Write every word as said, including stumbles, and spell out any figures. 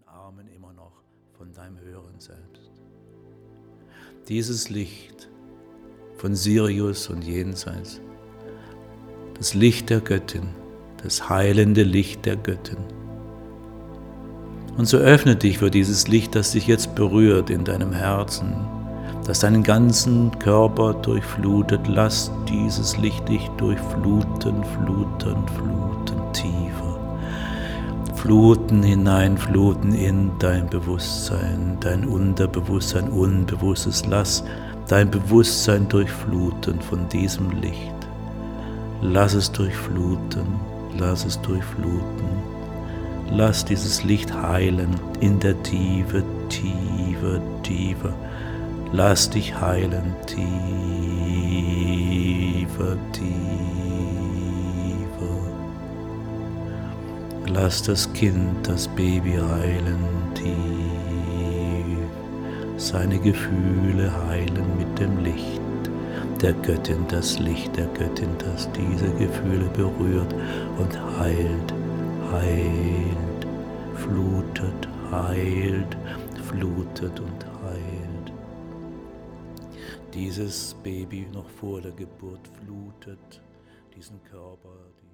Armen immer noch von deinem höheren Selbst. Dieses Licht von Sirius und jenseits, das Licht der Göttin, das heilende Licht der Göttin. Und so öffne dich für dieses Licht, das dich jetzt berührt in deinem Herzen, das deinen ganzen Körper durchflutet. Lass dieses Licht dich durchfluten, fluten, fluten, tiefer. Fluten, hineinfluten in dein Bewusstsein, dein Unterbewusstsein, Unbewusstes. Lass dein Bewusstsein durchfluten von diesem Licht. Lass es durchfluten, lass es durchfluten. Lass dieses Licht heilen in der Tiefe, Tiefe, Tiefe. Lass dich heilen, tiefer, tiefer. Lass das Kind, das Baby heilen, tief. Seine Gefühle heilen mit dem Licht der Göttin, das Licht der Göttin, das diese Gefühle berührt und heilt, heilt, flutet, heilt, flutet und heilt. Dieses Baby noch vor der Geburt flutet diesen Körper,